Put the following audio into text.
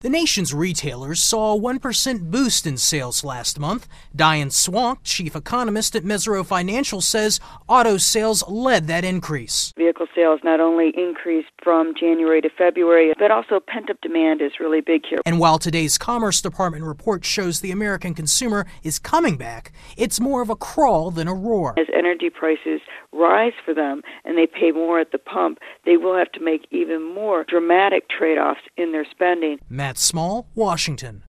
The nation's retailers saw a 1% boost in sales last month. Diane Swank, chief economist at Mesirow Financial, says auto sales led that increase. Vehicle sales not only increased from January to February, but also pent-up demand is really big here. And while today's Commerce Department report shows the American consumer is coming back, it's more of a crawl than a roar. As energy prices rise for them and they pay more at the pump, they will have to make even more dramatic trade-offs in their spending. Matt Small, Washington.